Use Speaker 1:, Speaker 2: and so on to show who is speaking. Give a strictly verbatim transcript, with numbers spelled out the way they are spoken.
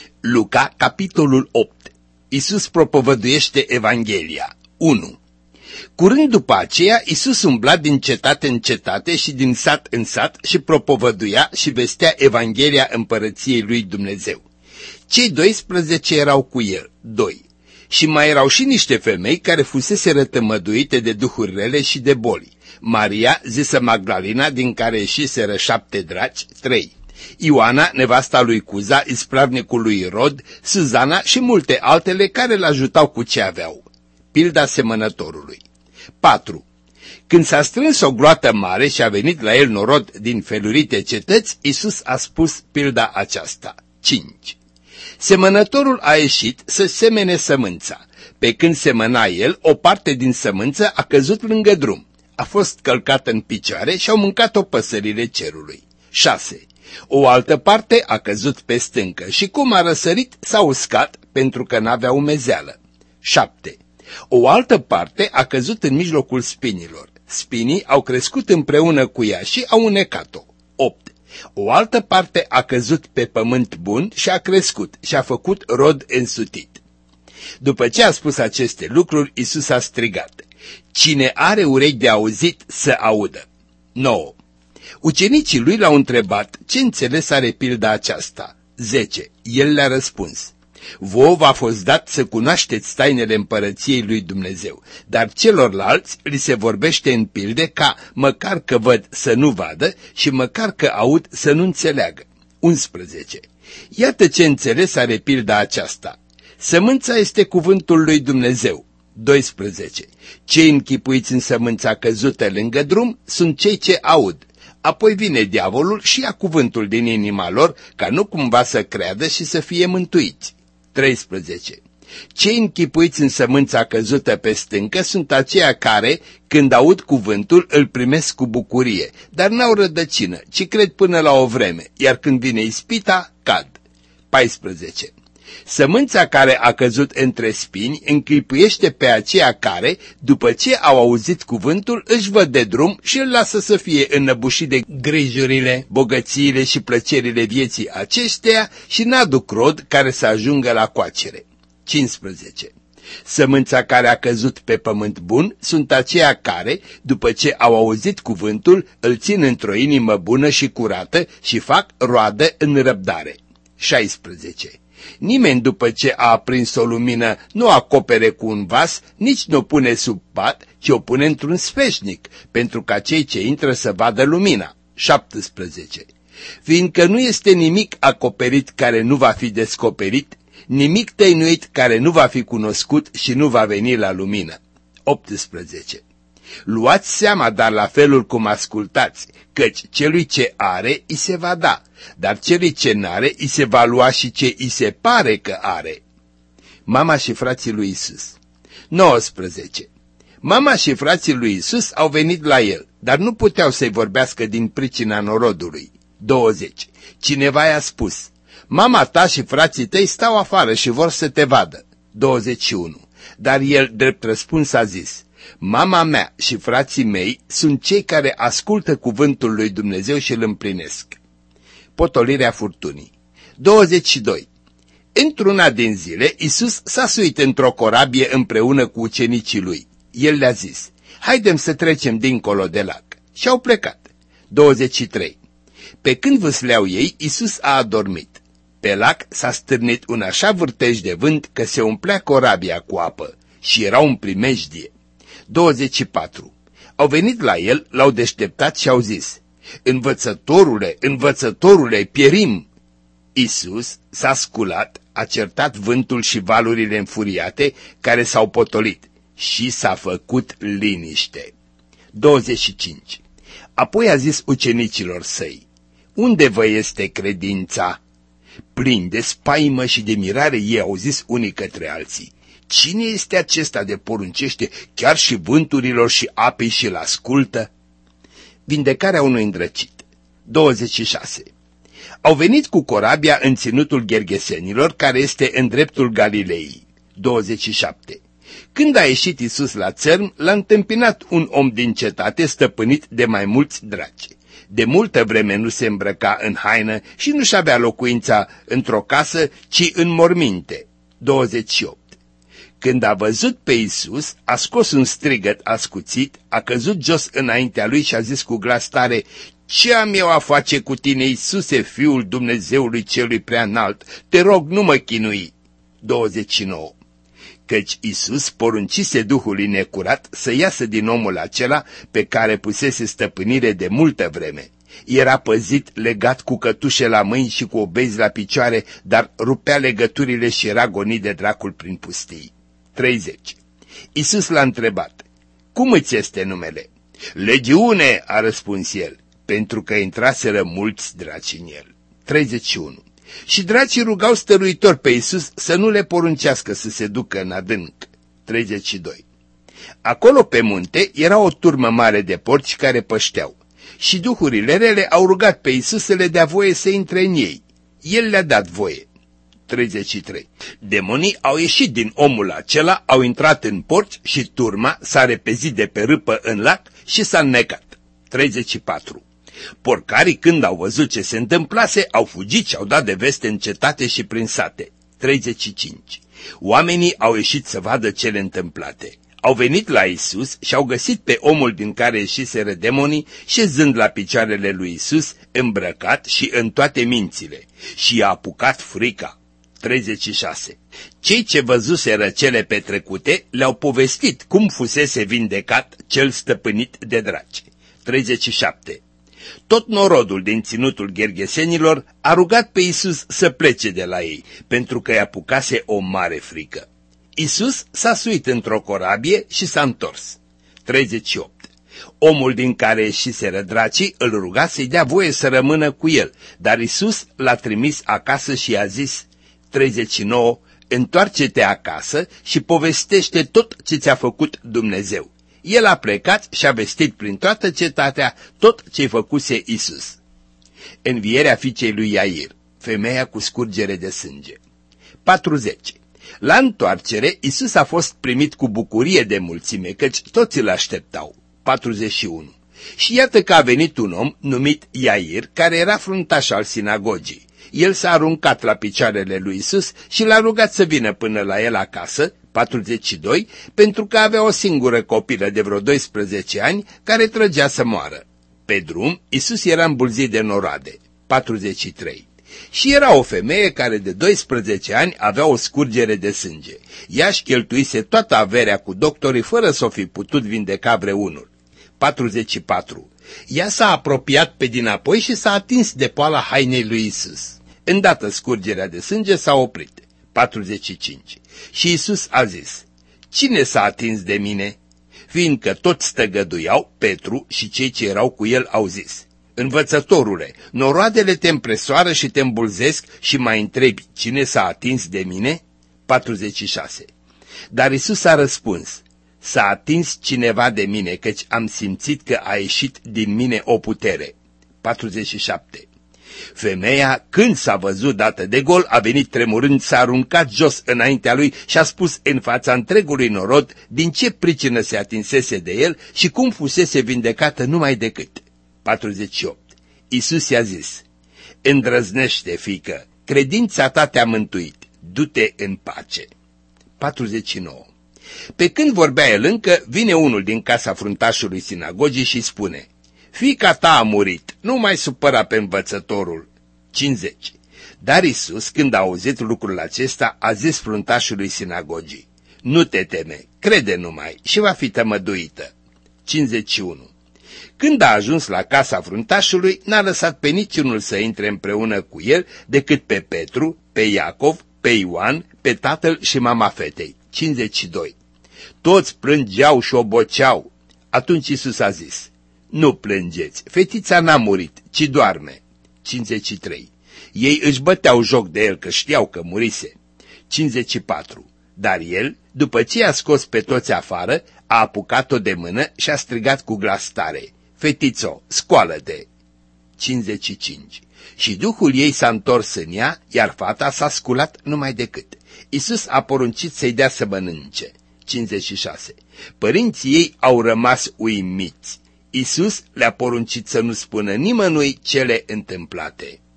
Speaker 1: Luca, capitolul opt. Iisus propovăduiește Evanghelia. unu. Curând după aceea, Iisus umbla din cetate în cetate și din sat în sat și propovăduia și vestea Evanghelia împărăției lui Dumnezeu. Cei doisprezece erau cu el, doi. Și mai erau și niște femei care fusese rătămăduite de duhuri rele și de boli. Maria, zisă Magdalena, din care ieșiseră șapte draci, trei. Ioana, nevasta lui Cuza, ispravnicul lui Irod, Suzana și multe altele care îl ajutau cu ce aveau. Pilda semănătorului. patru. Când s-a strâns o gloată mare și a venit la el norod din felurite cetăți, Iisus a spus pilda aceasta. cinci. Semănătorul a ieșit să semene sămânța. Pe când semăna el, o parte din sămânță a căzut lângă drum. A fost călcată în picioare și au mâncat-o păsările cerului. șase. O altă parte a căzut pe stâncă și cum a răsărit s-a uscat pentru că n-avea umezeală. șapte. O altă parte a căzut în mijlocul spinilor. Spinii au crescut împreună cu ea și au unecat-o. opt. O altă parte a căzut pe pământ bun și a crescut și a făcut rod însutit. După ce a spus aceste lucruri, Iisus a strigat: Cine are urechi de auzit, să audă. nouă. Ucenicii lui l-au întrebat ce înțeles are pilda aceasta. zece. El le-a răspuns: Vouă v-a fost dat să cunoașteți tainele împărăției lui Dumnezeu, dar celorlalți li se vorbește în pilde ca măcar că văd să nu vadă și măcar că aud să nu înțeleagă. unsprezece. Iată ce înțeles are pilda aceasta. Sămânța este cuvântul lui Dumnezeu. doisprezece. Cei închipuiți în sămânța căzută lângă drum sunt cei ce aud. Apoi vine diavolul și ia cuvântul din inima lor, ca nu cumva să creadă și să fie mântuiți. treisprezece. Cei închipuiți în sămânța căzută pe stâncă sunt aceia care, când aud cuvântul, îl primesc cu bucurie, dar n-au rădăcină, ci cred până la o vreme, iar când vine ispita, cad. paisprezece. Sămânța care a căzut între spini închipuiește pe aceia care, după ce au auzit cuvântul, își văd de drum și îl lasă să fie înăbușit de grijurile, bogățiile și plăcerile vieții acesteia și n-aduc rod care să ajungă la coacere. cincisprezece. Sămânța care a căzut pe pământ bun sunt aceia care, după ce au auzit cuvântul, îl țin într-o inimă bună și curată și fac roadă în răbdare. șaisprezece. Nimeni după ce a aprins o lumină nu acopere cu un vas, nici nu o pune sub pat, ci o pune într-un sfeșnic, pentru ca cei ce intră să vadă lumina. șaptesprezece. Fiindcă nu este nimic acoperit care nu va fi descoperit, nimic tăinuit care nu va fi cunoscut și nu va veni la lumină. optsprezece. Luați seama, dar la felul cum ascultați, căci celui ce are, îi se va da, dar celui ce n-are, îi se va lua și ce îi se pare că are. Mama și frații lui Iisus. nouăsprezece. Mama și frații lui Iisus au venit la el, dar nu puteau să-i vorbească din pricina norodului. douăzeci. Cineva i-a spus: Mama ta și frații tăi stau afară și vor să te vadă. douăzeci și unu. Dar el, drept răspuns, a zis: Mama mea și frații mei sunt cei care ascultă cuvântul lui Dumnezeu și îl împlinesc. Potolirea furtunii. douăzeci și doi. Într-una din zile, Iisus s-a suit într-o corabie împreună cu ucenicii lui. El le-a zis: Haidem să trecem dincolo de lac. Și au plecat. douăzeci și trei. Pe când vâsleau ei, Iisus a adormit. Pe lac s-a stârnit un așa vârtej de vânt că se umplea corabia cu apă și era un primejdie. douăzeci și patru. Au venit la el, l-au deșteptat și au zis: Învățătorule, învățătorule, pierim! Iisus s-a sculat, a certat vântul și valurile înfuriate care s-au potolit și s-a făcut liniște. douăzeci și cinci. Apoi a zis ucenicilor săi: Unde vă este credința? Plini de spaimă și de mirare, ei au zis unii către alții: Cine este acesta de poruncește chiar și vânturilor și apei și îl ascultă? Vindecarea unui îndrăcit. douăzeci și șase. Au venit cu corabia în ținutul Gergesenilor, care este în dreptul Galilei. douăzeci și șapte. Când a ieșit Iisus la țărm, l-a întâmpinat un om din cetate stăpânit de mai mulți draci. De multă vreme nu se îmbrăca în haină și nu-și avea locuința într-o casă, ci în morminte. douăzeci și opt. Când a văzut pe Iisus, a scos un strigăt ascuțit, a căzut jos înaintea lui și a zis cu glas tare: „Ce am eu a face cu tine, Iisuse, Fiul Dumnezeului celui preaînalt? Te rog, nu mă chinui.” douăzeci și nouă. Căci Iisus poruncise Duhului necurat să iasă din omul acela pe care pusese stăpânire de multă vreme. Era păzit, legat cu cătușe la mâini și cu obezi la picioare, dar rupea legăturile și era gonit de dracul prin pustii. treizeci. Iisus l-a întrebat: „Cum îți este numele?” „Legiune,” a răspuns el, pentru că intraseră mulți draci în el. treizeci și unu. Și dracii rugau stăruitor pe Iisus să nu le poruncească să se ducă în adânc. treizeci și doi. Acolo pe munte era o turmă mare de porci care pășteau. Și duhurile rele au rugat pe Iisus să le dea voie să intre în ei. El le-a dat voie. treizeci și trei. Demonii au ieșit din omul acela, au intrat în porci și turma s-a repezit de pe râpă în lac și s-a înnecat. treizeci și patru. Porcarii, când au văzut ce se întâmplase, au fugit și au dat de veste în cetate și prin sate. treizeci și cinci. Oamenii au ieșit să vadă cele întâmplate. Au venit la Iisus și au găsit pe omul din care ieșiseră demonii șezând la picioarele lui Iisus, îmbrăcat și în toate mințile, și i-a apucat frica. treizeci și șase. Cei ce văzuseră cele petrecute le-au povestit cum fusese vindecat cel stăpânit de draci. treizeci și șapte. Tot norodul din ținutul Ghergesenilor a rugat pe Iisus să plece de la ei, pentru că i-a apucase o mare frică. Iisus s-a suit într-o corabie și s-a întors. treizeci și opt. Omul din care ieșiseră dracii îl ruga să-i dea voie să rămână cu el, dar Iisus l-a trimis acasă și i-a zis, treizeci și nouă, „Întoarce-te acasă și povestește tot ce ți-a făcut Dumnezeu.” El a plecat și a vestit prin toată cetatea tot ce-i făcuse Iisus. Învierea fiicei lui Iair, femeia cu scurgere de sânge. patruzeci. La întoarcere, Iisus a fost primit cu bucurie de mulțime, căci toți îl așteptau. patruzeci și unu. Și iată că a venit un om numit Iair, care era fruntaș al sinagogii. El s-a aruncat la picioarele lui Iisus și l-a rugat să vină până la el acasă, patruzeci și doi, pentru că avea o singură copilă de vreo doisprezece ani care trăgea să moară. Pe drum, Iisus era îmbulzit de noroade. patruzeci și trei. Și era o femeie care de doisprezece ani avea o scurgere de sânge. Ea își cheltuise toată averea cu doctorii fără să o fi putut vindeca vreunul. patruzeci și patru. Ea s-a apropiat pe dinapoi și s-a atins de poala hainei lui Iisus. Îndată scurgerea de sânge s-a oprit. patruzeci și cinci. Și Iisus a zis, „Cine s-a atins de mine?” Fiindcă toți stăgăduiau, Petru și cei ce erau cu el au zis, „Învățătorule, noroadele te împresoară și te îmbulzesc și mai întrebi, cine s-a atins de mine?” patruzeci și șase. Dar Iisus a răspuns, „S-a atins cineva de mine, căci am simțit că a ieșit din mine o putere.” patruzeci și șapte. Femeia, când s-a văzut dată de gol, a venit tremurând, s-a aruncat jos înaintea lui și a spus în fața întregului norod din ce pricină se atinsese de el și cum fusese vindecată numai decât. patruzeci și opt. Iisus i-a zis, „Îndrăznește, fiică, credința ta te-a mântuit, du-te în pace.” patruzeci și nouă. Pe când vorbea el încă, vine unul din casa fruntașului sinagogii și spune, „Fiica ta a murit, nu mai supăra pe învățătorul.” cincizeci. Dar Iisus, când a auzit lucrul acesta, a zis fruntașului sinagogii, „Nu te teme, crede numai și va fi tămăduită.” cincizeci și unu. Când a ajuns la casa fruntașului, n-a lăsat pe niciunul să intre împreună cu el, decât pe Petru, pe Iacov, pe Ioan, pe tatăl și mama fetei. cincizeci și doi. Toți plângeau și oboceau. Atunci Iisus a zis, „Nu plângeți, fetița n-a murit, ci doarme.” cincizeci și trei. Ei își băteau joc de el că știau că murise. cincizeci și patru. Dar el, după ce a scos pe toți afară, a apucat-o de mână și a strigat cu glas tare, „Fetițo, scoală-te!” cincizeci și cinci. Și duhul ei s-a întors în ea, iar fata s-a sculat numai decât. Iisus a poruncit să-i dea să mănânce. cincizeci și șase. Părinții ei au rămas uimiți. Isus le-a poruncit să nu spună nimănui cele întâmplate.